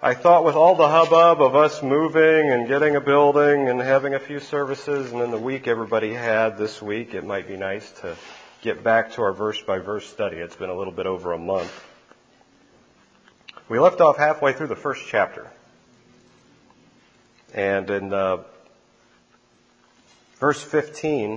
I thought with all the hubbub of us moving and getting a building and having a few services and then the week everybody had this week, it might be nice to get back to our verse-by-verse study. It's been a little bit over a month. We left off halfway through the first chapter. And in verse 15,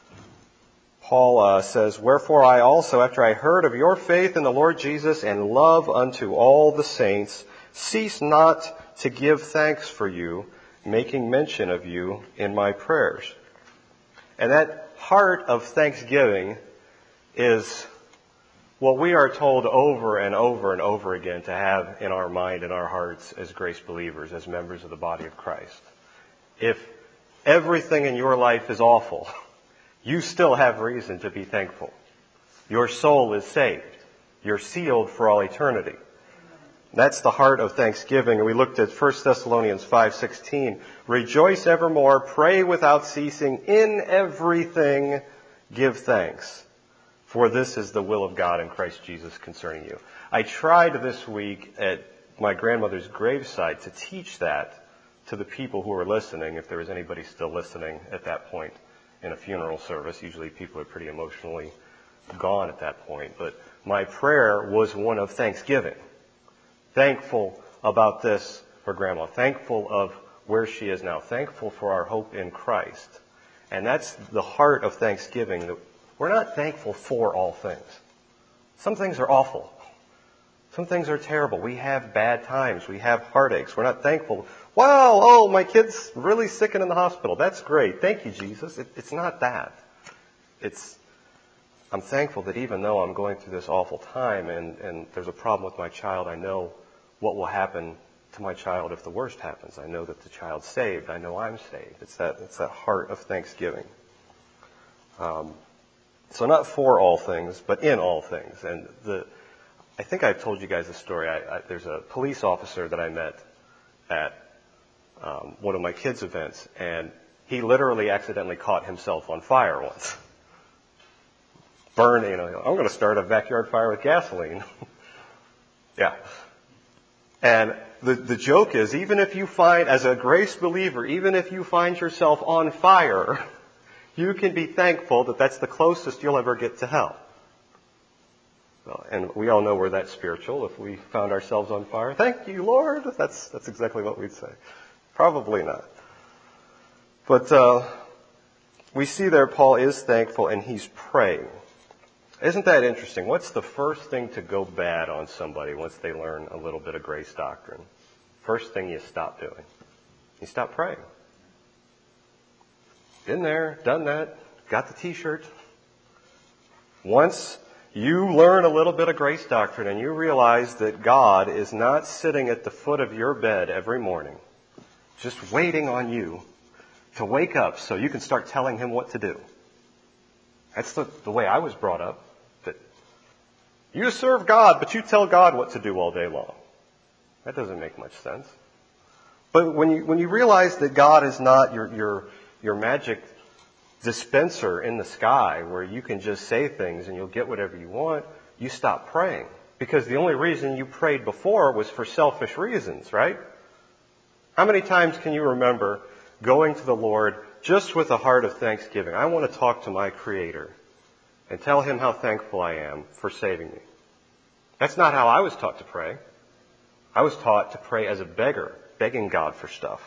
Paul says, "Wherefore I also, after I heard of your faith in the Lord Jesus and love unto all the saints, cease not to give thanks for you, making mention of you in my prayers." And that heart of thanksgiving is what we are told over and over and over again to have in our mind and our hearts as grace believers, as members of the body of Christ. If everything in your life is awful, you still have reason to be thankful. Your soul is saved. You're sealed for all eternity. That's the heart of thanksgiving. And we looked at 1 Thessalonians 5:16. "Rejoice evermore, pray without ceasing, in everything give thanks. For this is the will of God in Christ Jesus concerning you." I tried this week at my grandmother's graveside to teach that to the people who were listening, if there was anybody still listening at that point in a funeral service. Usually people are pretty emotionally gone at that point. But my prayer was one of thanksgiving. Thankful about this for Grandma. Thankful of where she is now. Thankful for our hope in Christ. And that's the heart of thanksgiving. We're not thankful for all things. Some things are awful. Some things are terrible. We have bad times. We have heartaches. We're not thankful. Wow, oh, my kid's really sick and in the hospital. That's great. Thank you, Jesus. It's not that. I'm thankful that even though I'm going through this awful time and there's a problem with my child, I know what will happen to my child if the worst happens. I know that the child's saved. I know I'm saved. It's that heart of thanksgiving. So not for all things, but in all things. And I think I've told you guys a story. There's a police officer that I met at one of my kids' events, and he literally accidentally caught himself on fire once. I'm going to start a backyard fire with gasoline. Yeah. And the joke is, even if you find, as a grace believer, even if you find yourself on fire, you can be thankful that that's the closest you'll ever get to hell. Well, and we all know we're that spiritual. If we found ourselves on fire, thank you, Lord. That's exactly what we'd say. Probably not. But we see there Paul is thankful and he's praying. Isn't that interesting? What's the first thing to go bad on somebody once they learn a little bit of grace doctrine? First thing you stop doing. You stop praying. Been there, done that, got the t-shirt. Once you learn a little bit of grace doctrine and you realize that God is not sitting at the foot of your bed every morning, just waiting on you to wake up so you can start telling him what to do. That's the way I was brought up. That you serve God, but you tell God what to do all day long. That doesn't make much sense. But when you realize that God is not your magic dispenser in the sky where you can just say things and you'll get whatever you want, you stop praying. Because the only reason you prayed before was for selfish reasons, right? How many times can you remember going to the Lord just with a heart of thanksgiving? I want to talk to my Creator and tell Him how thankful I am for saving me. That's not how I was taught to pray. I was taught to pray as a beggar, begging God for stuff.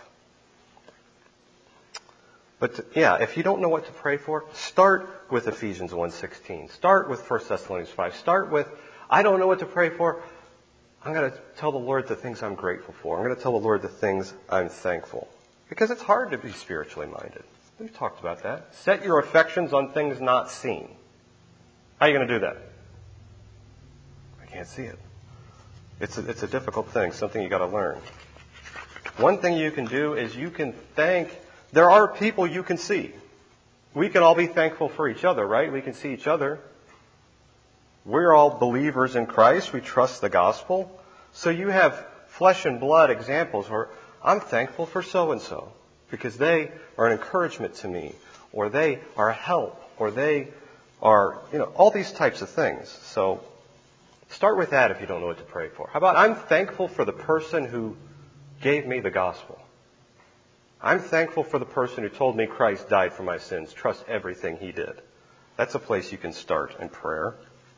But if you don't know what to pray for, start with Ephesians 1:16. Start with 1 Thessalonians 5. Start with, I don't know what to pray for. I'm going to tell the Lord the things I'm grateful for. I'm going to tell the Lord the things I'm thankful. Because it's hard to be spiritually minded. We've talked about that. Set your affections on things not seen. How are you going to do that? I can't see it. It's a difficult thing, something you got to learn. One thing you can do is you can thank. There are people you can see. We can all be thankful for each other, right? We can see each other. We're all believers in Christ. We trust the gospel. So you have flesh and blood examples where I'm thankful for so-and-so because they are an encouragement to me, or they are a help, or they are, all these types of things. So Start with that if you don't know what to pray for. How about, I'm thankful for the person who gave me the gospel. I'm thankful for the person who told me Christ died for my sins. Trust everything he did. That's a place you can start in prayer.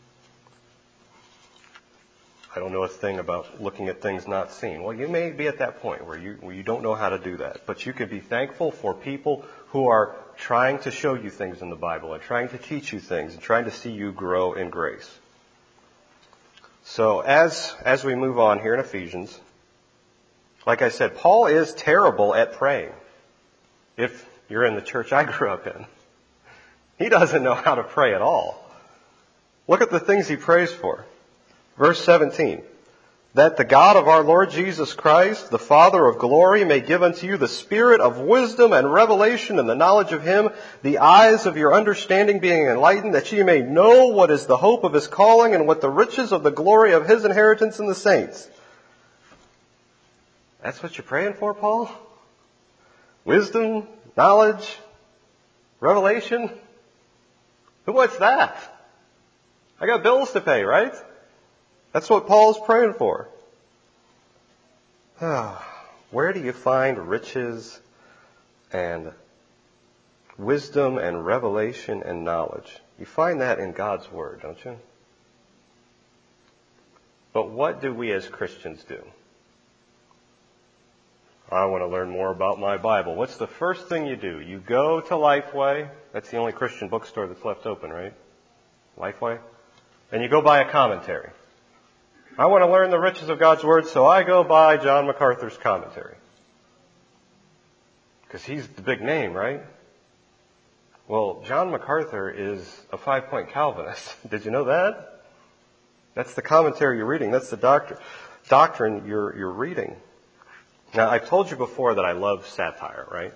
I don't know a thing about looking at things not seen. Well, you may be at that point where you don't know how to do that. But you can be thankful for people who are trying to show you things in the Bible and trying to teach you things and trying to see you grow in grace. So as we move on here in Ephesians, like I said, Paul is terrible at praying. If you're in the church I grew up in, he doesn't know how to pray at all. Look at the things he prays for. Verse 17, that the God of our Lord Jesus Christ, the Father of glory, may give unto you the spirit of wisdom and revelation and the knowledge of him, the eyes of your understanding being enlightened, that ye may know what is the hope of his calling and what the riches of the glory of his inheritance in the saints. That's what you're praying for, Paul? Wisdom, knowledge, revelation? Who wants that? I got bills to pay, right? That's what Paul's praying for. Where do you find riches and wisdom and revelation and knowledge? You find that in God's Word, don't you? But what do we as Christians do? I want to learn more about my Bible. What's the first thing you do? You go to Lifeway. That's the only Christian bookstore that's left open, right? Lifeway. And you go buy a commentary. I want to learn the riches of God's Word, so I go buy John MacArthur's commentary. Because he's the big name, right? Well, John MacArthur is a 5-point Calvinist. Did you know that? That's the commentary you're reading. That's the doctrine you're reading. Now, I've told you before that I love satire, right?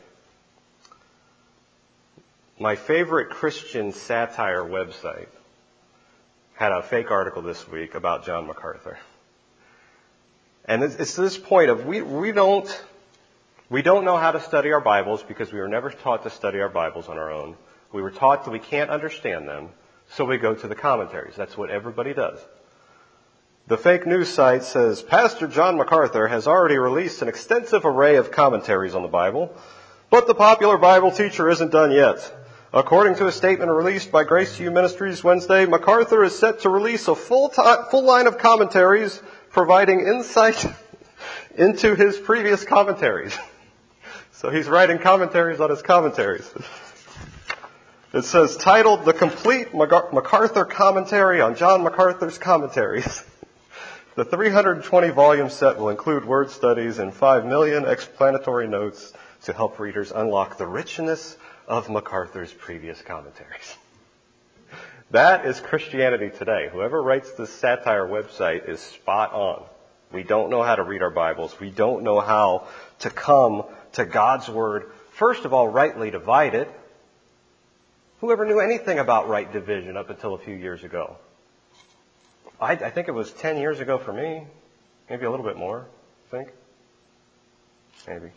My favorite Christian satire website had a fake article this week about John MacArthur. And it's to this point of we don't know how to study our Bibles because we were never taught to study our Bibles on our own. We were taught that we can't understand them, so we go to the commentaries. That's what everybody does. The fake news site says, Pastor John MacArthur has already released an extensive array of commentaries on the Bible, but the popular Bible teacher isn't done yet. According to a statement released by Grace to You Ministries Wednesday, MacArthur is set to release a full line of commentaries providing insight into his previous commentaries. So he's writing commentaries on his commentaries. It says, titled, The Complete MacArthur Commentary on John MacArthur's Commentaries. The 320-volume set will include word studies and 5 million explanatory notes to help readers unlock the richness of MacArthur's previous commentaries. That is Christianity today. Whoever writes this satire website is spot on. We don't know how to read our Bibles. We don't know how to come to God's Word. First of all, rightly divide it. Whoever knew anything about right division up until a few years ago? I think it was 10 years ago for me. Maybe a little bit more, I think. Maybe.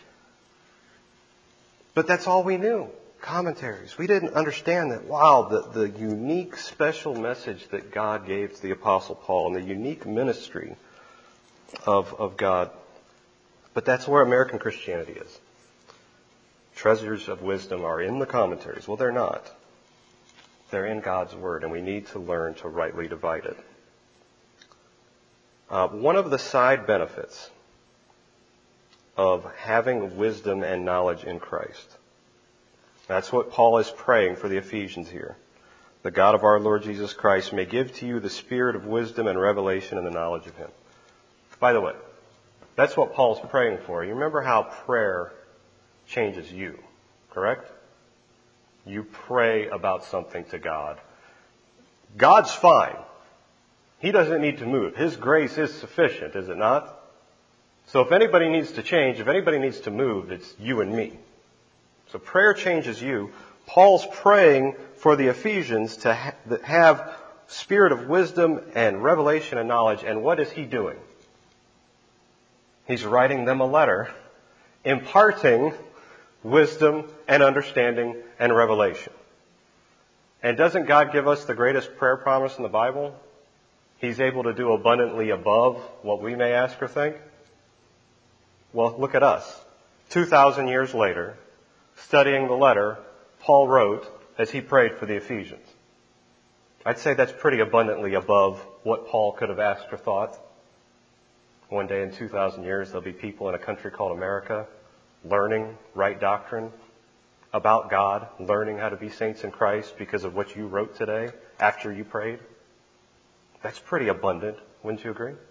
But that's all we knew. Commentaries. We didn't understand that, wow, the unique special message that God gave to the Apostle Paul and the unique ministry of God. But that's where American Christianity is. Treasures of wisdom are in the commentaries. Well, they're not. They're in God's Word, and we need to learn to rightly divide it. One of the side benefits of having wisdom and knowledge in Christ. That's what Paul is praying for the Ephesians here. The God of our Lord Jesus Christ may give to you the spirit of wisdom and revelation and the knowledge of him. By the way, that's what Paul's praying for. You remember how prayer changes you, correct? You pray about something to God. God's fine. He doesn't need to move. His grace is sufficient, is it not? So if anybody needs to change, if anybody needs to move, it's you and me. So prayer changes you. Paul's praying for the Ephesians to have spirit of wisdom and revelation and knowledge. And what is he doing? He's writing them a letter imparting wisdom and understanding and revelation. And doesn't God give us the greatest prayer promise in the Bible? He's able to do abundantly above what we may ask or think. Well, look at us. 2,000 years later, studying the letter Paul wrote as he prayed for the Ephesians. I'd say that's pretty abundantly above what Paul could have asked or thought. One day in 2,000 years, there'll be people in a country called America learning right doctrine about God, learning how to be saints in Christ because of what you wrote today after you prayed. That's pretty abundant, wouldn't you agree?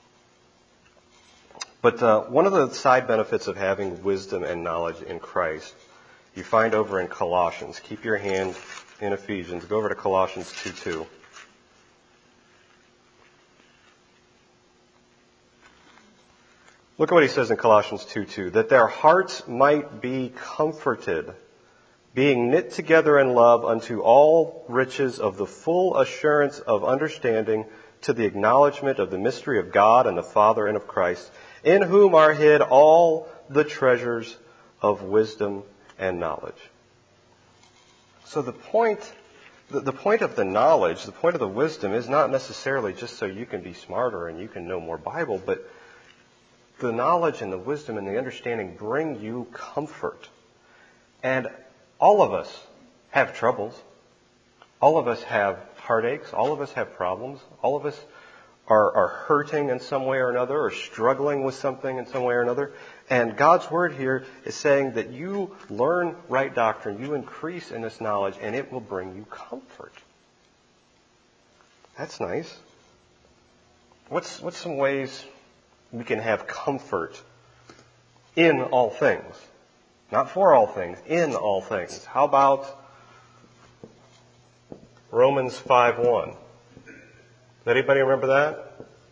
But one of the side benefits of having wisdom and knowledge in Christ, you find over in Colossians. Keep your hand in Ephesians. Go over to Colossians 2:2. Look at what he says in Colossians 2:2. That their hearts might be comforted, being knit together in love unto all riches of the full assurance of understanding, to the acknowledgement of the mystery of God and the Father and of Christ, in whom are hid all the treasures of wisdom and knowledge. So the point of the knowledge, the point of the wisdom is not necessarily just so you can be smarter and you can know more Bible, but the knowledge and the wisdom and the understanding bring you comfort. And all of us have troubles. All of us have heartaches. All of us have problems. All of us are hurting in some way or another, or struggling with something in some way or another. And God's Word here is saying that you learn right doctrine, you increase in this knowledge, and it will bring you comfort. That's nice. What's some ways we can have comfort in all things? Not for all things, in all things. How about Romans 5:1? Does anybody remember that?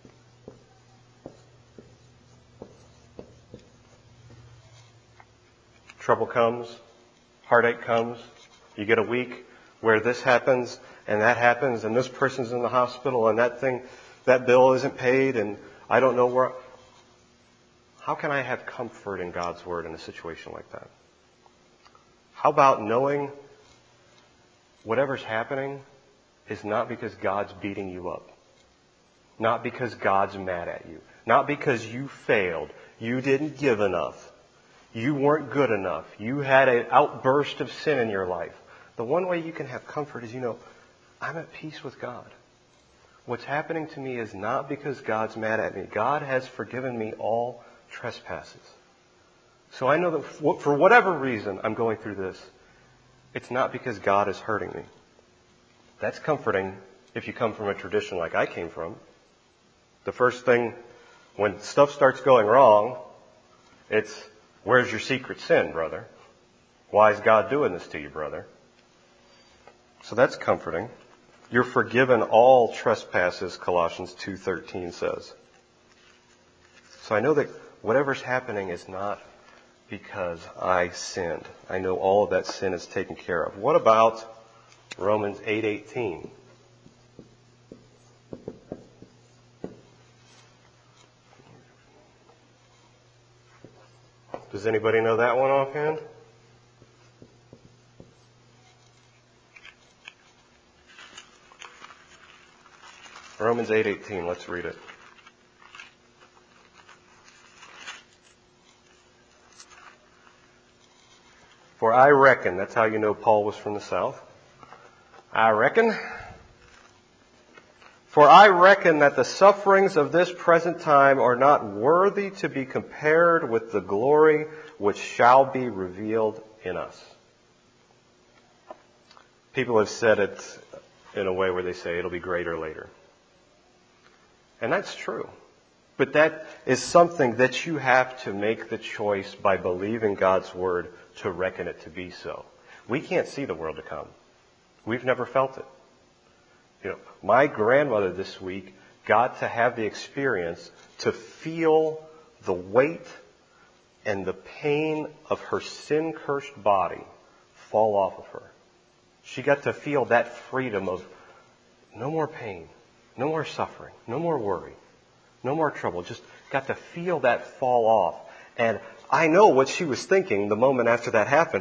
Trouble comes, heartache comes, you get a week where this happens and that happens and this person's in the hospital and that bill isn't paid and I don't know where. How can I have comfort in God's Word in a situation like that? How about knowing whatever's happening is not because God's beating you up? Not because God's mad at you. Not because you failed. You didn't give enough. You weren't good enough. You had an outburst of sin in your life. The one way you can have comfort is, I'm at peace with God. What's happening to me is not because God's mad at me. God has forgiven me all trespasses. So I know that for whatever reason I'm going through this, it's not because God is hurting me. That's comforting if you come from a tradition like I came from. The first thing, when stuff starts going wrong, it's, where's your secret sin, brother? Why is God doing this to you, brother? So that's comforting. You're forgiven all trespasses, Colossians 2:13 says. So I know that whatever's happening is not because I sinned. I know all of that sin is taken care of. What about Romans 8:18? Does anybody know that one offhand? Romans 8:18, let's read it. For I reckon, that's how you know Paul was from the South. For I reckon that the sufferings of this present time are not worthy to be compared with the glory which shall be revealed in us. People have said it in a way where they say it'll be greater later. And that's true. But that is something that you have to make the choice by believing God's Word to reckon it to be so. We can't see the world to come. We've never felt it. My grandmother this week got to have the experience to feel the weight and the pain of her sin-cursed body fall off of her. She got to feel that freedom of no more pain, no more suffering, no more worry, no more trouble. Just got to feel that fall off. And I know what she was thinking the moment after that happened.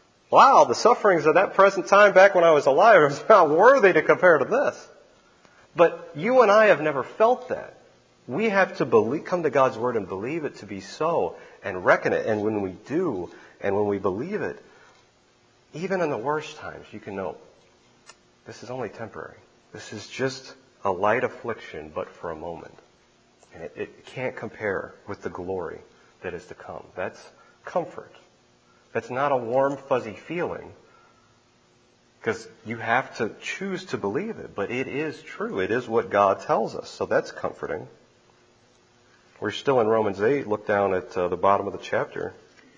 Wow, the sufferings of that present time back when I was alive are not worthy to compare to this. But you and I have never felt that. We have to come to God's Word and believe it to be so and reckon it. And when we do, and when we believe it, even in the worst times, you can know this is only temporary. This is just a light affliction, but for a moment. And it can't compare with the glory that is to come. That's comfort. That's not a warm, fuzzy feeling. Because you have to choose to believe it. But it is true. It is what God tells us. So that's comforting. We're still in Romans 8. Look down at the bottom of the chapter.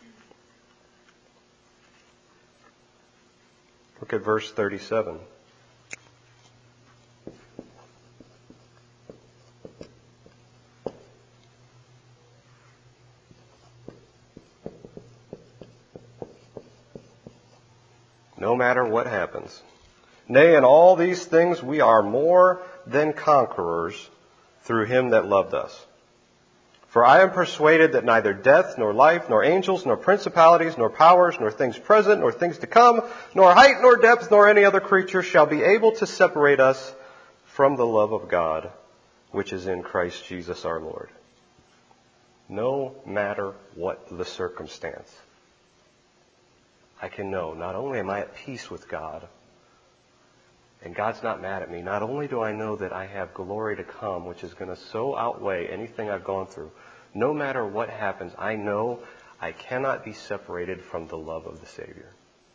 Look at verse 37. No matter what happens. Nay, in all these things we are more than conquerors through him that loved us. For I am persuaded that neither death, nor life, nor angels, nor principalities, nor powers, nor things present, nor things to come, nor height, nor depth, nor any other creature shall be able to separate us from the love of God, which is in Christ Jesus our Lord. No matter what the circumstance, I can know not only am I at peace with God, and God's not mad at me, not only do I know that I have glory to come, which is going to so outweigh anything I've gone through, no matter what happens, I know I cannot be separated from the love of the Savior.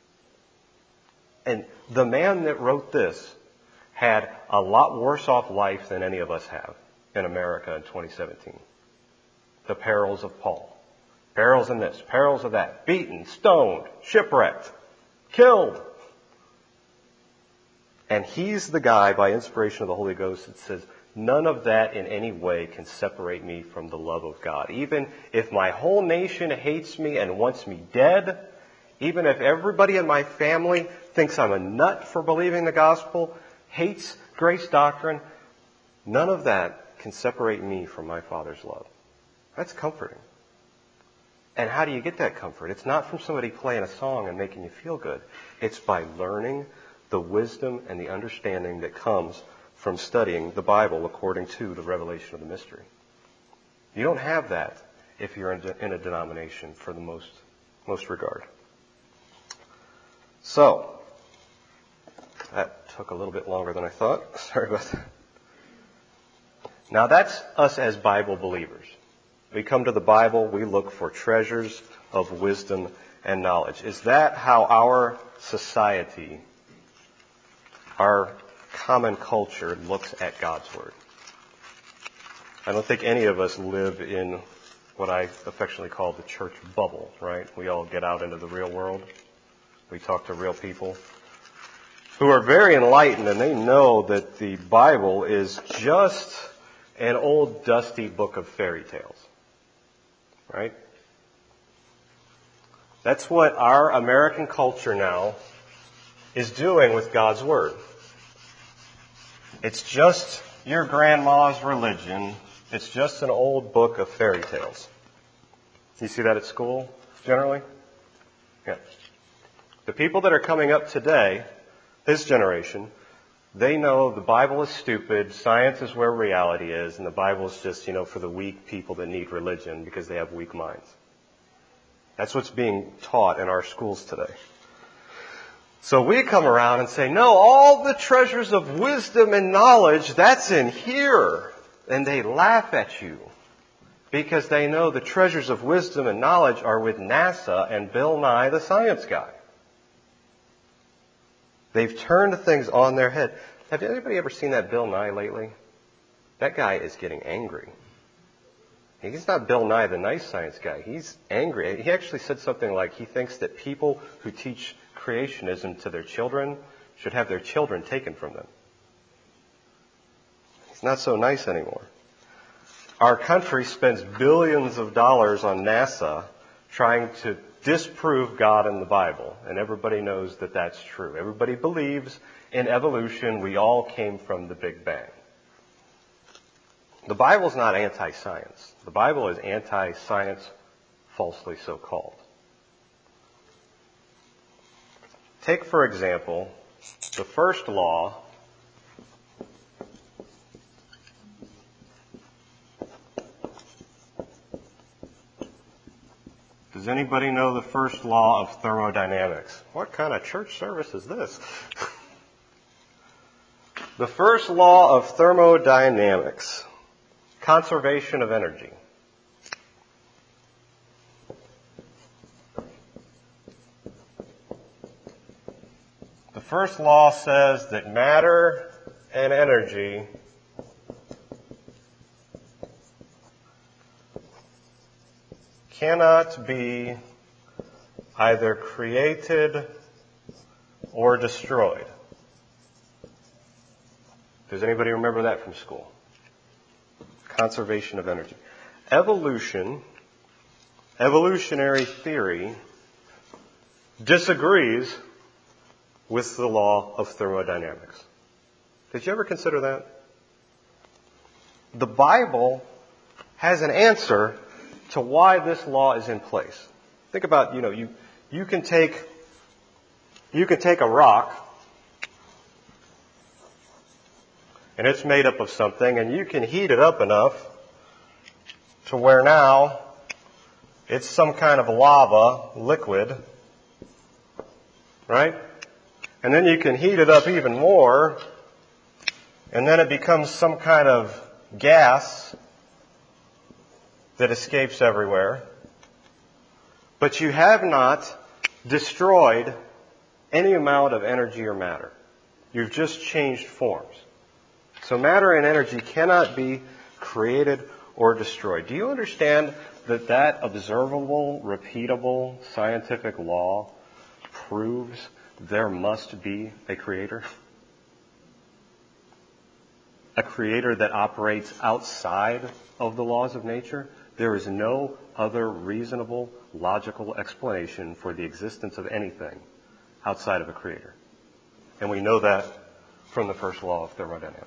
And the man that wrote this had a lot worse off life than any of us have in America in 2017. The perils of Paul. Perils in this, perils of that. Beaten, stoned, shipwrecked, killed. And he's the guy, by inspiration of the Holy Ghost, that says, none of that in any way can separate me from the love of God. Even if my whole nation hates me and wants me dead, even if everybody in my family thinks I'm a nut for believing the gospel, hates grace doctrine, none of that can separate me from my Father's love. That's comforting. And how do you get that comfort? It's not from somebody playing a song and making you feel good. It's by learning the wisdom and the understanding that comes from studying the Bible according to the revelation of the mystery. You don't have that if you're in a denomination for the most regard. So, that took a little bit longer than I thought. Sorry about that. Now that's us as Bible believers. We come to the Bible, we look for treasures of wisdom and knowledge. Is that how our society, our common culture looks at God's Word? I don't think any of us live in what I affectionately call the church bubble, right? We all get out into the real world. We talk to real people who are very enlightened, and they know that the Bible is just an old dusty book of fairy tales, right? That's what our American culture now is doing with God's Word. It's just your grandma's religion. It's just an old book of fairy tales. You see that at school, generally? Yeah. The people that are coming up today, this generation, they know the Bible is stupid, science is where reality is, and the Bible is just, for the weak people that need religion because they have weak minds. That's what's being taught in our schools today. So we come around and say, no, all the treasures of wisdom and knowledge, that's in here. And they laugh at you because they know the treasures of wisdom and knowledge are with NASA and Bill Nye, the science guy. They've turned things on their head. Have anybody ever seen that Bill Nye lately? That guy is getting angry. He's not Bill Nye, the nice science guy. He's angry. He actually said something like he thinks that people who teach creationism to their children should have their children taken from them. He's not so nice anymore. Our country spends billions of dollars on NASA trying to disprove God in the Bible, and everybody knows that that's true. Everybody believes in evolution. We all came from the Big Bang. The Bible's not anti-science. The Bible is anti-science, falsely so called. Take, for example, the first law Does anybody know the first law of thermodynamics? What kind of church service is this? The first law of thermodynamics, conservation of energy. The first law says that matter and energy cannot be either created or destroyed. Does anybody remember that from school? Conservation of energy. Evolutionary theory disagrees with the law of thermodynamics. Did you ever consider that? The Bible has an answer to why this law is in place. Think about, you can take a rock and it's made up of something, and you can heat it up enough to where now it's some kind of lava liquid, right? And then you can heat it up even more, and then it becomes some kind of gas that escapes everywhere. But you have not destroyed any amount of energy or matter. You've just changed forms. So matter and energy cannot be created or destroyed. Do you understand that observable, repeatable, scientific law proves there must be a creator? A creator that operates outside of the laws of nature? There is no other reasonable, logical explanation for the existence of anything outside of a creator. And we know that from the first law of thermodynamics.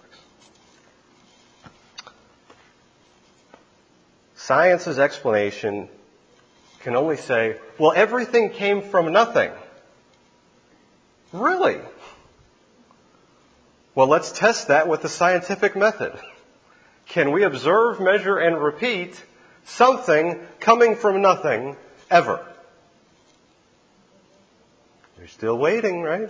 Science's explanation can only say, well, everything came from nothing. Really? Well, let's test that with the scientific method. Can we observe, measure, and repeat something coming from nothing ever? You're still waiting, right?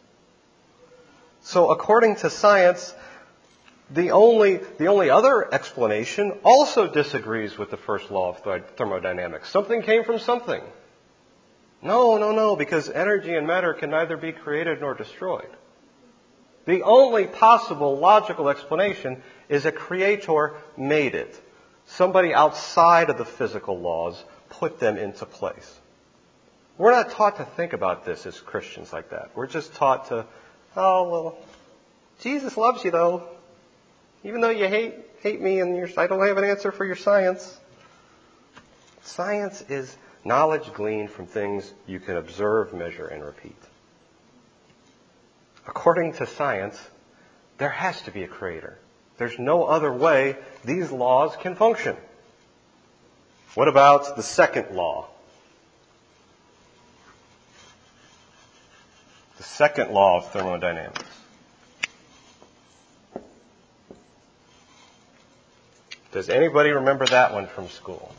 So according to science, the only other explanation also disagrees with the first law of thermodynamics. Something came from something. No, because energy and matter can neither be created nor destroyed. The only possible logical explanation is a creator made it. Somebody outside of the physical laws put them into place. We're not taught to think about this as Christians like that. We're just taught to, Jesus loves you though. Even though you hate me and I don't have an answer for your science. Science is knowledge gleaned from things you can observe, measure, and repeat. According to science, there has to be a creator. There's no other way these laws can function. What about the second law? The second law of thermodynamics. Does anybody remember that one from school?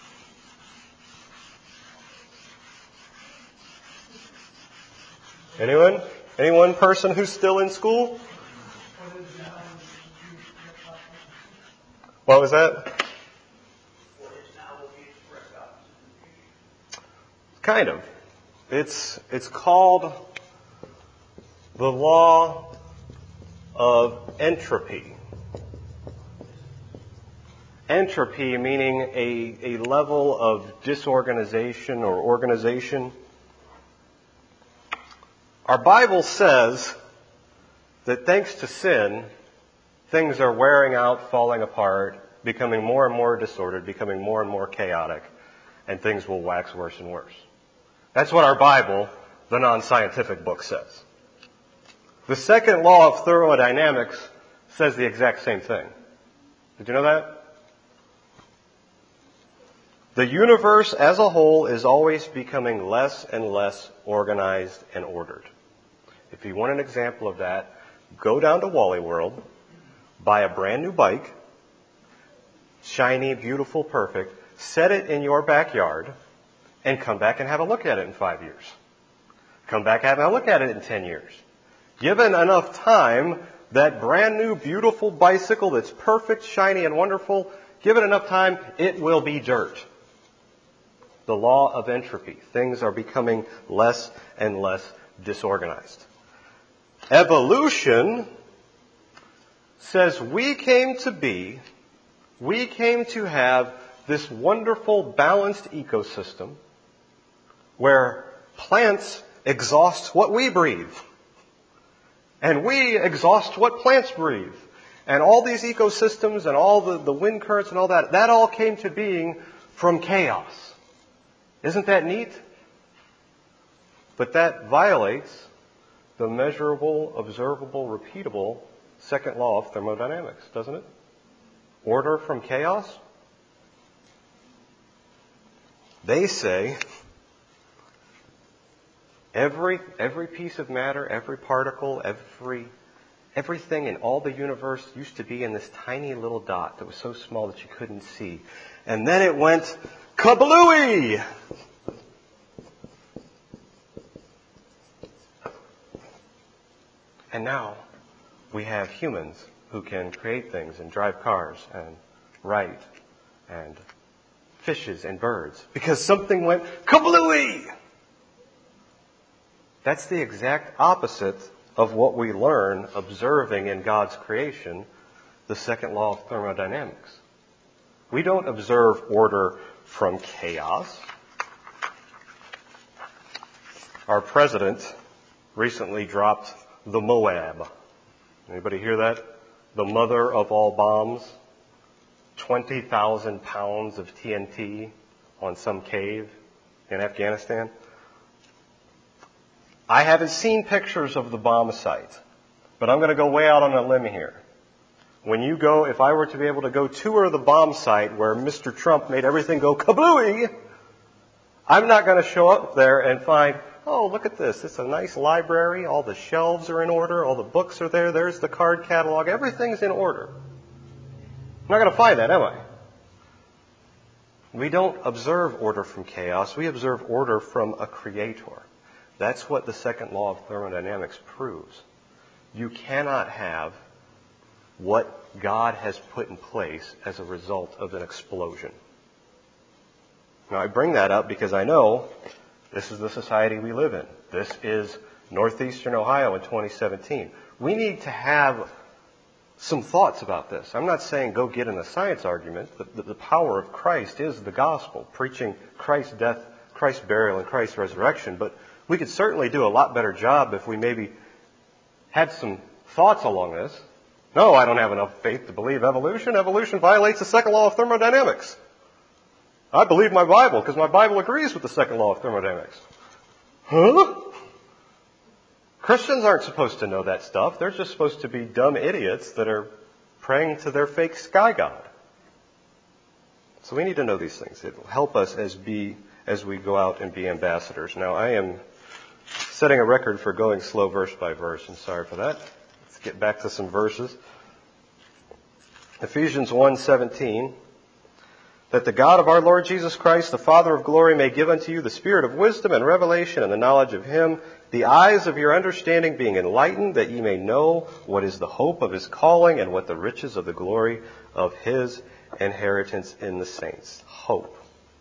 Anyone? Any one person who's still in school? What was that? Kind of. It's called the law of entropy. Entropy meaning a level of disorganization or organization. Our Bible says that thanks to sin, things are wearing out, falling apart, becoming more and more disordered, becoming more and more chaotic, and things will wax worse and worse. That's what our Bible, the non-scientific book, says. The second law of thermodynamics says the exact same thing. Did you know that? The universe as a whole is always becoming less and less organized and ordered. If you want an example of that, go down to Wally World, buy a brand new bike, shiny, beautiful, perfect, set it in your backyard, and come back and have a look at it in 5 years. Come back and have a look at it in 10 years. Given enough time, that brand new, beautiful bicycle that's perfect, shiny, and wonderful, given enough time, it will be dirt. The law of entropy. Things are becoming less and less disorganized. Evolution says we came to have this wonderful, balanced ecosystem where plants exhaust what we breathe. And we exhaust what plants breathe. And all these ecosystems and all the wind currents and all that all came to being from chaos. Isn't that neat? But that violates the measurable, observable, repeatable second law of thermodynamics, doesn't it? Order from chaos? They say every piece of matter, every particle, everything in all the universe used to be in this tiny little dot that was so small that you couldn't see. And then it went kablooey! And now we have humans who can create things and drive cars and write and fishes and birds because something went kablooey! That's the exact opposite of what we learn observing in God's creation, the second law of thermodynamics. We don't observe order from chaos. Our president recently dropped the Moab. Anybody hear that? The mother of all bombs. 20,000 pounds of TNT on some cave in Afghanistan. I haven't seen pictures of the bomb site, but I'm going to go way out on a limb here. When you go, if I were to be able to go tour the bomb site where Mr. Trump made everything go kablooey, I'm not going to show up there and find, oh, look at this. It's a nice library. All the shelves are in order. All the books are there. There's the card catalog. Everything's in order. I'm not going to find that, am I? We don't observe order from chaos. We observe order from a creator. That's what the second law of thermodynamics proves. You cannot have what God has put in place as a result of an explosion. Now, I bring that up because I know this is the society we live in. This is northeastern Ohio in 2017. We need to have some thoughts about this. I'm not saying go get in a science argument. The power of Christ is the gospel, preaching Christ's death, Christ's burial, and Christ's resurrection. But we could certainly do a lot better job if we maybe had some thoughts along this. No, I don't have enough faith to believe evolution. Evolution violates the second law of thermodynamics. I believe my Bible because my Bible agrees with the second law of thermodynamics. Huh? Christians aren't supposed to know that stuff. They're just supposed to be dumb idiots that are praying to their fake sky god. So we need to know these things. It will help us as we go out and be ambassadors. Now, I am setting a record for going slow verse by verse, and sorry for that. Let's get back to some verses. Ephesians 1:17. That the God of our Lord Jesus Christ, the Father of glory, may give unto you the spirit of wisdom and revelation and the knowledge of Him, the eyes of your understanding being enlightened, that ye may know what is the hope of His calling and what the riches of the glory of His inheritance in the saints. Hope.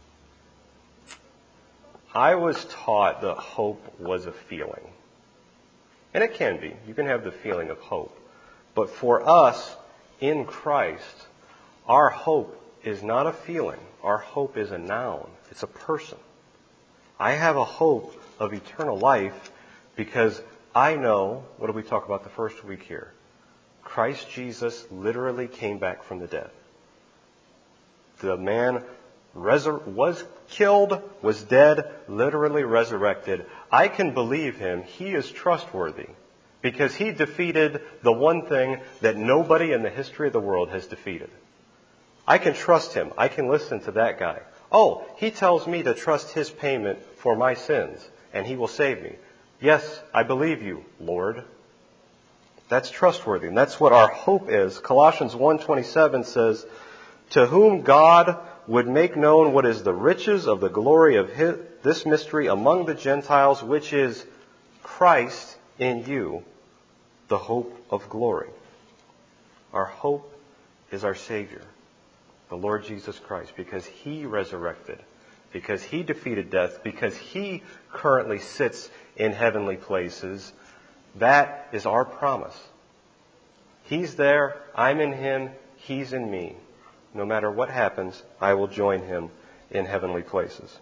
I was taught that hope was a feeling. And it can be. You can have the feeling of hope. But for us, in Christ, our hope is not a feeling. Our hope is a noun. It's a person. I have a hope of eternal life because I know, what did we talk about the first week here? Christ Jesus literally came back from the dead. The man was killed, was dead, literally resurrected. I can believe him. He is trustworthy because he defeated the one thing that nobody in the history of the world has defeated. I can trust him. I can listen to that guy. Oh, he tells me to trust his payment for my sins, and he will save me. Yes, I believe you, Lord. That's trustworthy, and that's what our hope is. Colossians 1:27 says, to whom God would make known what is the riches of the glory of this mystery among the Gentiles, which is Christ in you, the hope of glory. Our hope is our Savior, the Lord Jesus Christ, because He resurrected, because He defeated death, because He currently sits in heavenly places. That is our promise. He's there, I'm in Him, He's in me. No matter what happens, I will join Him in heavenly places.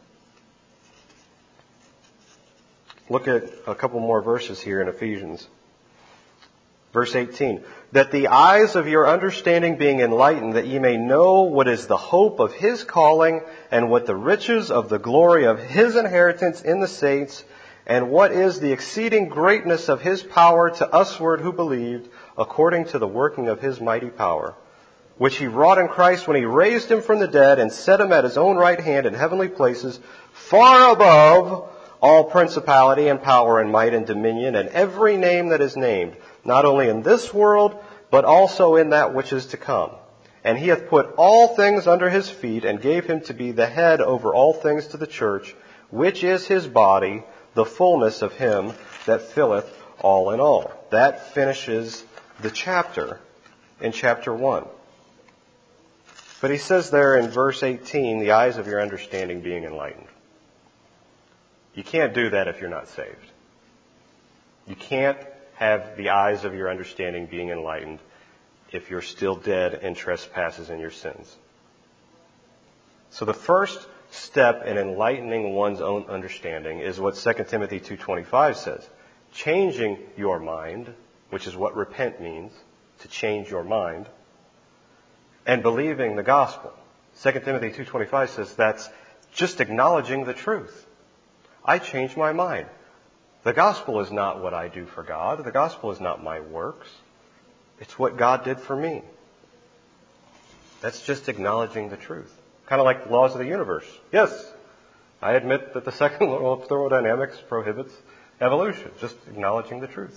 Look at a couple more verses here in Ephesians. Verse 18, that the eyes of your understanding being enlightened, that ye may know what is the hope of His calling, and what the riches of the glory of His inheritance in the saints, and what is the exceeding greatness of His power to usward who believed, according to the working of His mighty power, which He wrought in Christ when He raised Him from the dead and set Him at His own right hand in heavenly places, far above all principality and power and might and dominion and every name that is named, not only in this world, but also in that which is to come. And He hath put all things under His feet, and gave Him to be the head over all things to the church, which is His body, the fullness of Him that filleth all in all. That finishes the chapter in chapter 1. But he says there in verse 18, the eyes of your understanding being enlightened. You can't do that if you're not saved. You can't have the eyes of your understanding being enlightened if you're still dead in trespasses and your sins. So the first step in enlightening one's own understanding is what 2 Timothy 2:25 says. Changing your mind, which is what repent means, to change your mind, and believing the gospel. 2 Timothy 2:25 says that's just acknowledging the truth. I changed my mind. The gospel is not what I do for God. The gospel is not my works. It's what God did for me. That's just acknowledging the truth. Kind of like the laws of the universe. Yes, I admit that the second law of thermodynamics prohibits evolution. Just acknowledging the truth.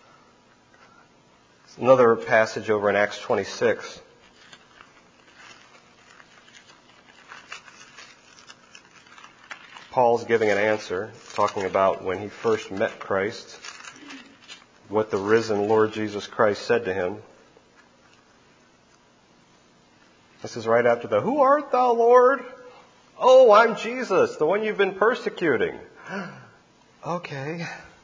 Another passage over in Acts 26. Paul's giving an answer, talking about when he first met Christ, what the risen Lord Jesus Christ said to him. This is right after the, "Who art thou, Lord?" "Oh, I'm Jesus, the one you've been persecuting." Okay.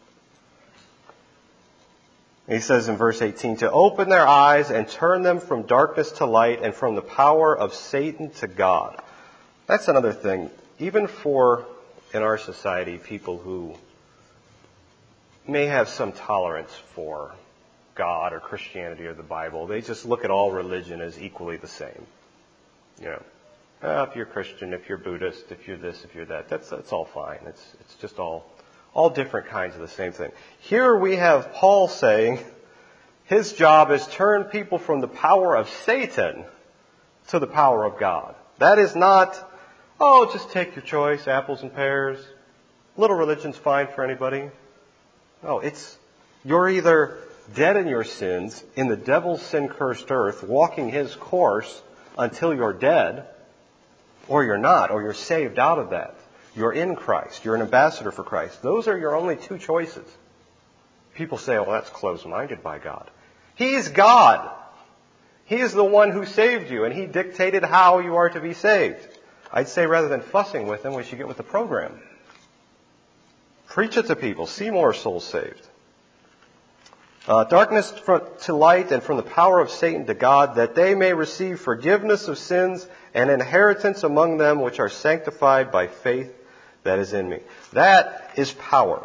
He says in verse 18, to open their eyes and turn them from darkness to light and from the power of Satan to God. That's another thing. Even for, in our society, people who may have some tolerance for God or Christianity or the Bible, they just look at all religion as equally the same. You know, if you're Christian, if you're Buddhist, if you're this, if you're that, that's all fine. It's just all different kinds of the same thing. Here we have Paul saying his job is turn people from the power of Satan to the power of God. That is not, just take your choice, apples and pears. Little religion's fine for anybody. No, it's, you're either dead in your sins, in the devil's sin-cursed earth, walking his course until you're dead, or you're not, or you're saved out of that. You're in Christ. You're an ambassador for Christ. Those are your only two choices. People say, well, that's closed-minded by God. He's God. He is the one who saved you, and He dictated how you are to be saved. I'd say rather than fussing with Him, we should get with the program. Preach it to people. See more souls saved. Darkness to light and from the power of Satan to God, that they may receive forgiveness of sins and inheritance among them which are sanctified by faith that is in me. That is power.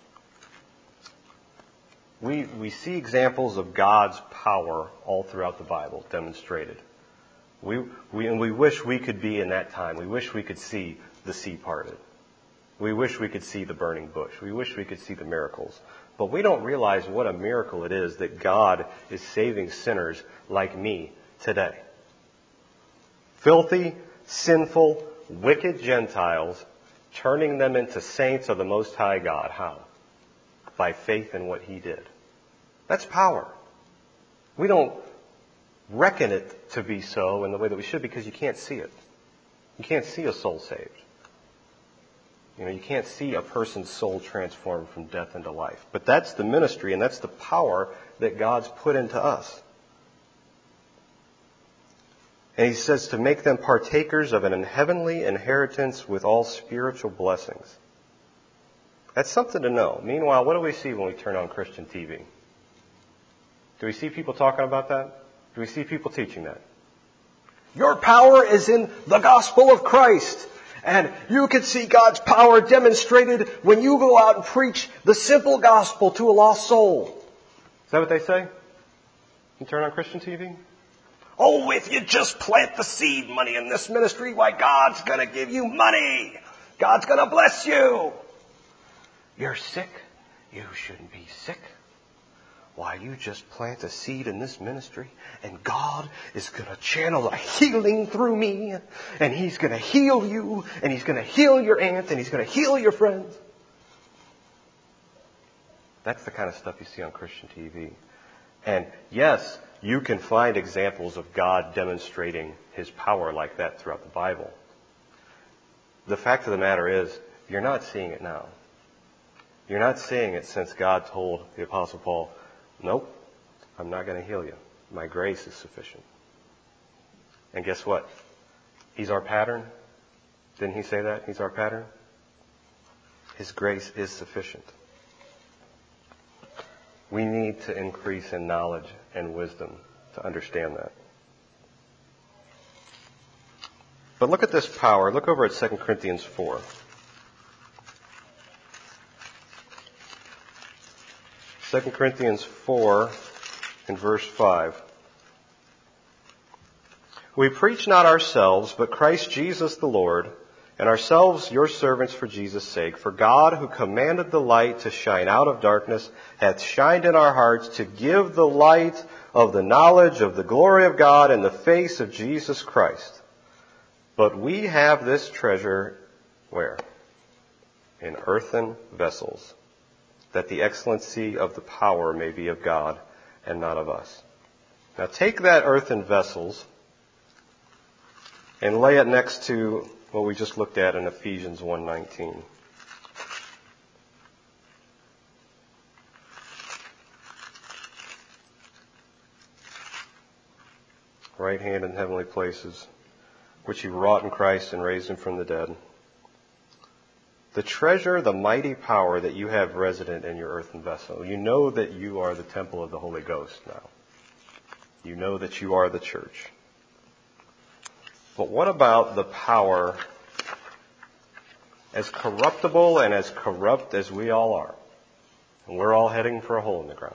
We see examples of God's power all throughout the Bible demonstrated. We wish we could be in that time. We wish we could see the sea parted. We wish we could see the burning bush. We wish we could see the miracles. But we don't realize what a miracle it is that God is saving sinners like me today. Filthy, sinful, wicked Gentiles, turning them into saints of the Most High God. How? By faith in what He did. That's power. We don't reckon it to be so in the way that we should because you can't see it. You can't see a soul saved. You can't see a person's soul transformed from death into life. But that's the ministry and that's the power that God's put into us. And he says to make them partakers of an heavenly inheritance with all spiritual blessings. That's something to know. Meanwhile, what do we see when we turn on Christian TV? Do we see people talking about that? Do we see people teaching that? Your power is in the gospel of Christ. And you can see God's power demonstrated when you go out and preach the simple gospel to a lost soul. Is that what they say? You turn on Christian TV? Oh, if you just plant the seed money in this ministry, why, God's going to give you money. God's going to bless you. You're sick. You shouldn't be sick. Why, you just plant a seed in this ministry and God is going to channel a healing through me and He's going to heal you and He's going to heal your aunt and He's going to heal your friends. That's the kind of stuff you see on Christian TV. And yes, you can find examples of God demonstrating His power like that throughout the Bible. The fact of the matter is, you're not seeing it now. You're not seeing it since God told the Apostle Paul, nope, I'm not going to heal you. My grace is sufficient. And guess what? He's our pattern. Didn't he say that? He's our pattern. His grace is sufficient. We need to increase in knowledge and wisdom to understand that. But look at this power. Look over at 2 Corinthians 4. 2 Corinthians 4 and verse 5. We preach not ourselves, but Christ Jesus the Lord, and ourselves your servants for Jesus' sake. For God, who commanded the light to shine out of darkness, hath shined in our hearts to give the light of the knowledge of the glory of God in the face of Jesus Christ. But we have this treasure, where? In earthen vessels, that the excellency of the power may be of God and not of us. Now take that earthen vessels and lay it next to what we just looked at in Ephesians 1:19. Right hand in heavenly places, which He wrought in Christ and raised Him from the dead. The treasure, the mighty power that you have resident in your earthen vessel. You know that you are the temple of the Holy Ghost now. You know that you are the church. But what about the power, as corruptible and as corrupt as we all are? And we're all heading for a hole in the ground.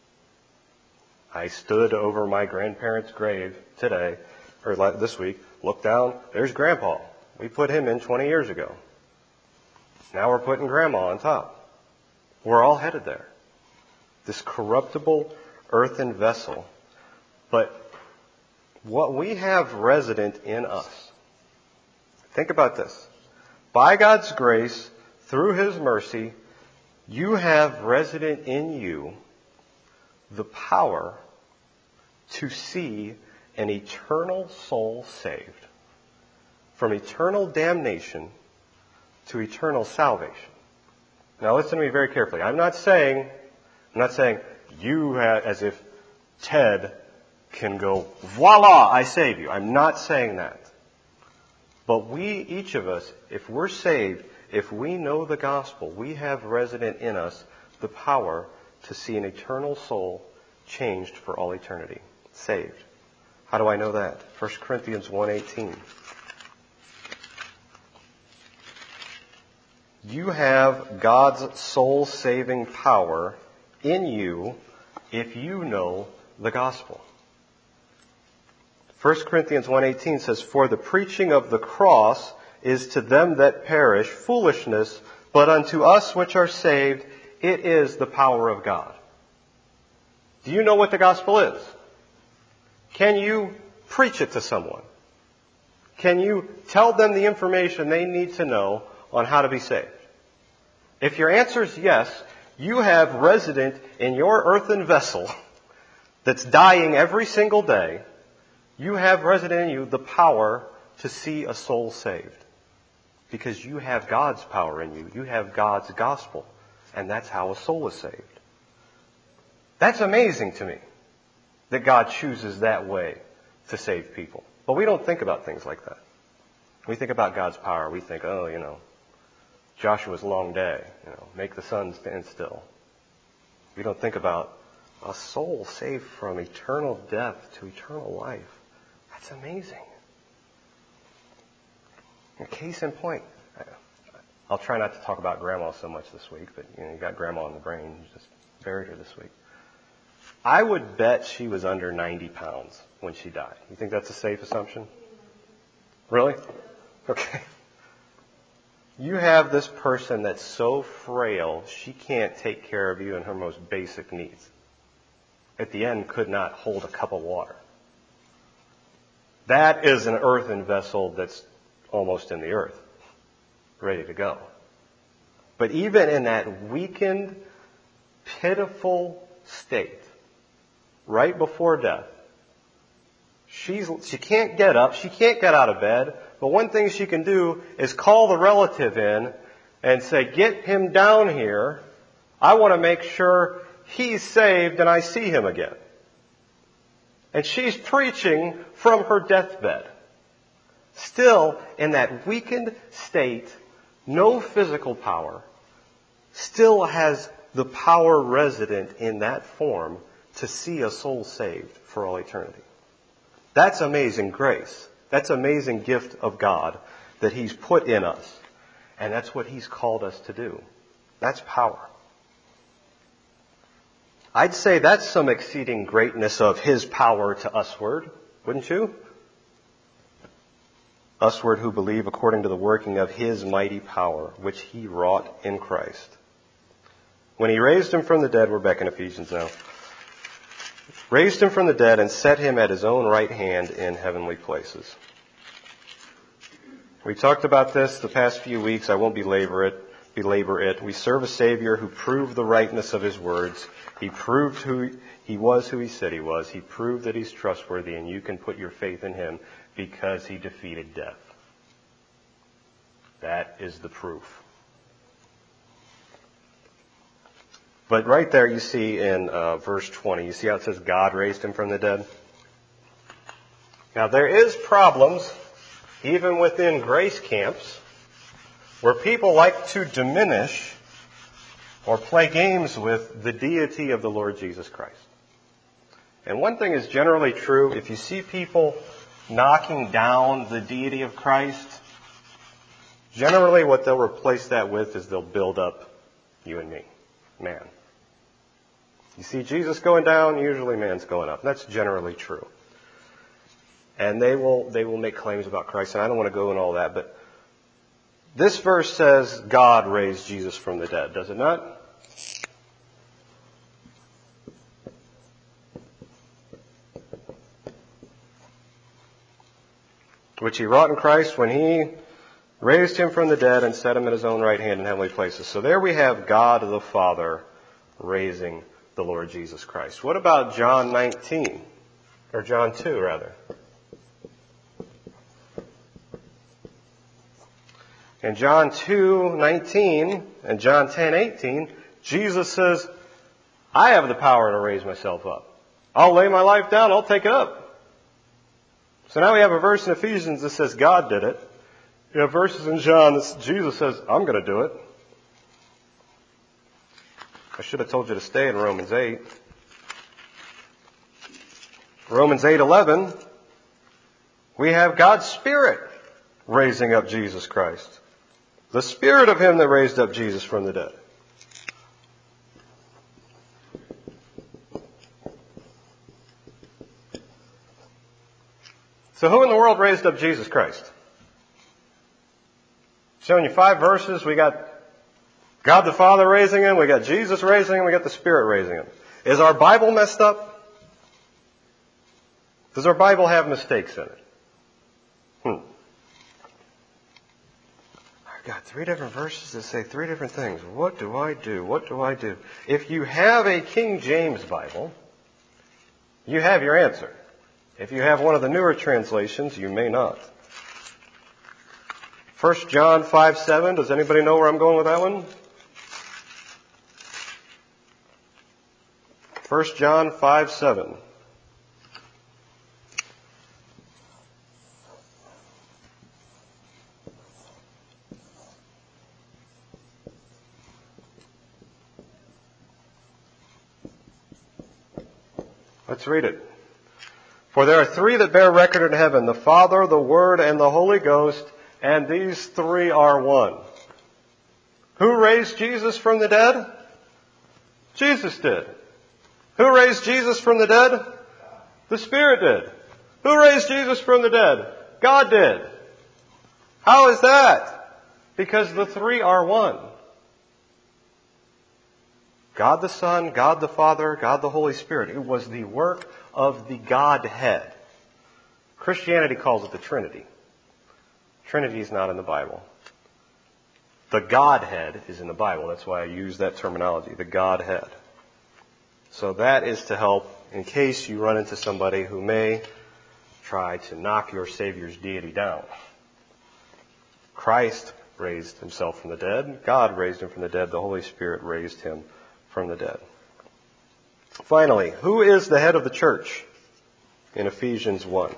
I stood over my grandparents' grave today, or this week, looked down, there's Grandpa. We put him in 20 years ago. Now we're putting Grandma on top. We're all headed there. This corruptible earthen vessel. But what we have resident in us, think about this. By God's grace, through His mercy, you have resident in you the power to see an eternal soul saved from eternal damnation to eternal salvation. Now listen to me very carefully. I'm not saying you as if Ted can go, voila, I save you. I'm not saying that. But we, each of us, if we're saved, if we know the gospel, we have resident in us the power to see an eternal soul changed for all eternity. Saved. How do I know that? 1 Corinthians 1:18. You have God's soul-saving power in you if you know the gospel. 1 Corinthians 1:18 says, For the preaching of the cross is to them that perish foolishness, but unto us which are saved it is the power of God. Do you know what the gospel is? Can you preach it to someone? Can you tell them the information they need to know on how to be saved? If your answer is yes, you have resident in your earthen vessel that's dying every single day, you have resident in you the power to see a soul saved. Because you have God's power in you. You have God's gospel. And that's how a soul is saved. That's amazing to me, that God chooses that way to save people. But we don't think about things like that. We think about God's power. We think, Joshua's long day, make the sun stand still. We don't think about a soul saved from eternal death to eternal life. That's amazing. And case in point, I'll try not to talk about Grandma so much this week, but you got Grandma in the brain. You just buried her this week. I would bet she was under 90 pounds when she died. You think that's a safe assumption? Really? Okay. You have this person that's so frail, she can't take care of you in her most basic needs. At the end, could not hold a cup of water. That is an earthen vessel that's almost in the earth, ready to go. But even in that weakened, pitiful state, right before death, she can't get up, she can't get out of bed, but one thing she can do is call the relative in and say, get him down here. I want to make sure he's saved and I see him again. And she's preaching from her deathbed. Still, in that weakened state, no physical power, still has the power resident in that form to see a soul saved for all eternity. That's amazing grace. That's amazing gift of God that He's put in us. And that's what He's called us to do. That's power. I'd say that's some exceeding greatness of His power to usward, wouldn't you? Usward who believe according to the working of His mighty power, which He wrought in Christ. When He raised Him from the dead, we're back in Ephesians now, raised Him from the dead and set Him at His own right hand in heavenly places. We talked about this the past few weeks. I won't belabor it. We serve a Savior who proved the rightness of His words. He proved who He was, who He said He was. He proved that He's trustworthy, and you can put your faith in Him because He defeated death. That is the proof. But right there you see in verse 20, you see how it says God raised Him from the dead? Now there is problems, even within grace camps, where people like to diminish or play games with the deity of the Lord Jesus Christ. And one thing is generally true, if you see people knocking down the deity of Christ, generally what they'll replace that with is they'll build up you and me, man. You see Jesus going down, usually man's going up. That's generally true. And they will make claims about Christ, and I don't want to go into all that, but this verse says God raised Jesus from the dead, does it not? Which He wrought in Christ when He raised Him from the dead and set Him at His own right hand in heavenly places. So there we have God the Father raising the Lord Jesus Christ. What about John 19? Or John 2, rather. In John 2:19 and John 10:18, Jesus says, I have the power to raise myself up. I'll lay my life down, I'll take it up. So now we have a verse in Ephesians that says God did it. You have verses in John that Jesus says, I'm going to do it. I should have told you to stay in Romans 8. Romans 8:11, we have God's Spirit raising up Jesus Christ. The Spirit of Him that raised up Jesus from the dead. So who in the world raised up Jesus Christ? Showing you 5 verses. We got God the Father raising Him. We got Jesus raising Him. We got the Spirit raising Him. Is our Bible messed up? Does our Bible have mistakes in it? I've got 3 different verses that say 3 different things. What do I do? What do I do? If you have a King James Bible, you have your answer. If you have one of the newer translations, you may not. 1 John 5:7. Does anybody know where I'm going with that one? 1 John 5:7. Let's read it. For there are three that bear record in heaven, the Father, the Word, and the Holy Ghost, and these three are one. Who raised Jesus from the dead? Jesus did. Who raised Jesus from the dead? The Spirit did. Who raised Jesus from the dead? God did. How is that? Because the three are one. God the Son, God the Father, God the Holy Spirit. It was the work of the Godhead. Christianity calls it the Trinity. Trinity is not in the Bible. The Godhead is in the Bible. That's why I use that terminology, the Godhead. So that is to help in case you run into somebody who may try to knock your Savior's deity down. Christ raised himself from the dead. God raised him from the dead. The Holy Spirit raised him from the dead. Finally, who is the head of the church? In Ephesians 1.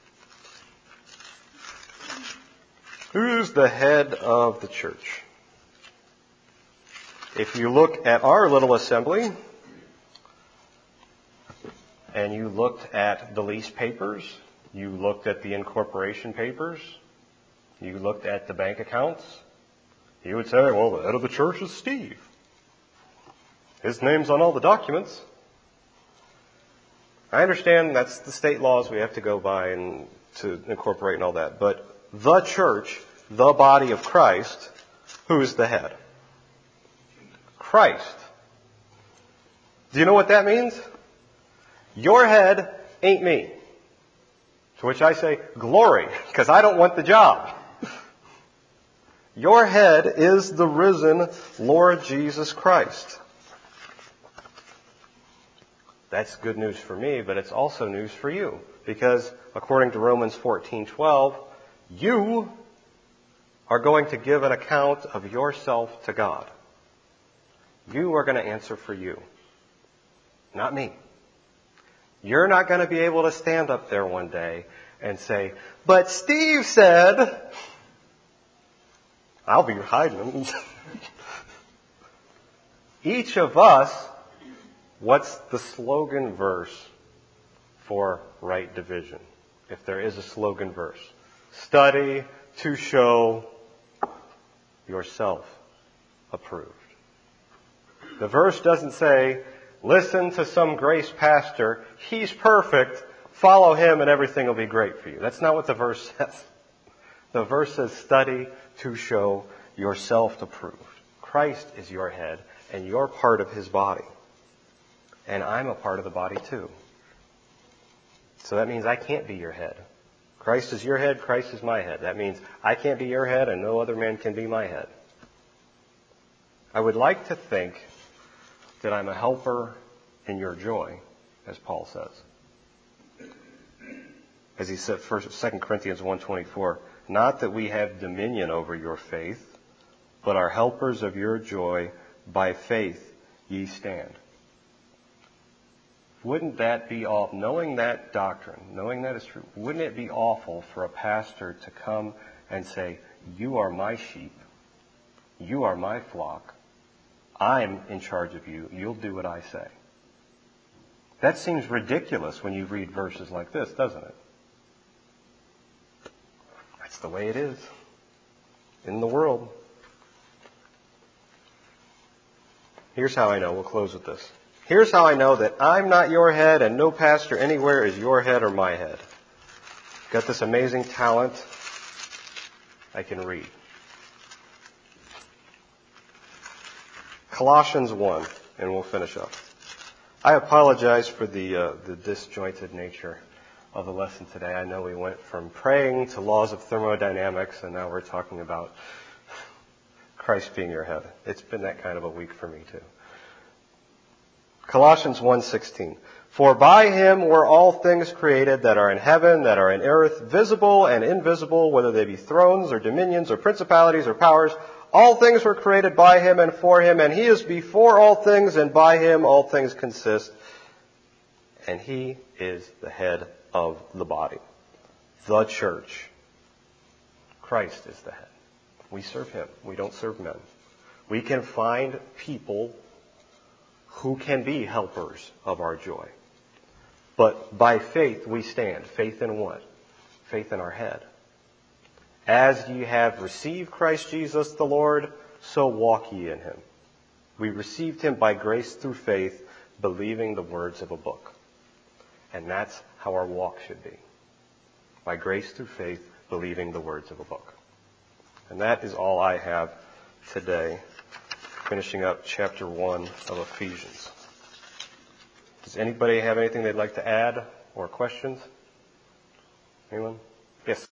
Who is the head of the church? If you look at our little assembly, and you looked at the lease papers, you looked at the incorporation papers, you looked at the bank accounts, you would say, well, the head of the church is Steve. His name's on all the documents. I understand that's the state laws we have to go by and to incorporate and all that. But the church, the body of Christ, who is the head? Christ. Do you know what that means? Your head ain't me. To which I say, glory, because I don't want the job. Your head is the risen Lord Jesus Christ. That's good news for me, but it's also news for you. Because according to Romans 14:12, you are going to give an account of yourself to God. You are going to answer for you. Not me. You're not going to be able to stand up there one day and say, but Steve said, I'll be hiding them. Each of us, what's the slogan verse for right division? If there is a slogan verse. Study to show yourself approved. The verse doesn't say, listen to some grace pastor, he's perfect, follow him and everything will be great for you. That's not what the verse says. The verse says, study to show yourself approved. Christ is your head and you're part of his body. And I'm a part of the body too. So that means I can't be your head. Christ is your head, Christ is my head. That means I can't be your head and no other man can be my head. I would like to think that I'm a helper in your joy, as Paul says. As he said, 2 Corinthians 1:24, not that we have dominion over your faith, but are helpers of your joy. By faith ye stand. Wouldn't that be awful? Knowing that doctrine, knowing that is true, wouldn't it be awful for a pastor to come and say, you are my sheep, you are my flock, I'm in charge of you, you'll do what I say? That seems ridiculous when you read verses like this, doesn't it? That's the way it is in the world. Here's how I know. We'll close with this. Here's how I know that I'm not your head and no pastor anywhere is your head or my head. Got this amazing talent. I can read. Colossians 1, and we'll finish up. I apologize for the disjointed nature of the lesson today. I know we went from praying to laws of thermodynamics, and now we're talking about Christ being your head. It's been that kind of a week for me too. Colossians 1:16. For by him were all things created that are in heaven, that are in earth, visible and invisible, whether they be thrones or dominions or principalities or powers. All things were created by him and for him, and he is before all things, and by him all things consist. And he is the head of the body, the church. Christ is the head. We serve him. We don't serve men. We can find people who can be helpers of our joy. But by faith we stand. Faith in what? Faith in our head. As ye have received Christ Jesus the Lord, so walk ye in him. We received him by grace through faith, believing the words of a book. And that's how our walk should be. By grace through faith, believing the words of a book. And that is all I have today, finishing up chapter 1 of Ephesians. Does anybody have anything they'd like to add or questions? Anyone? Yes.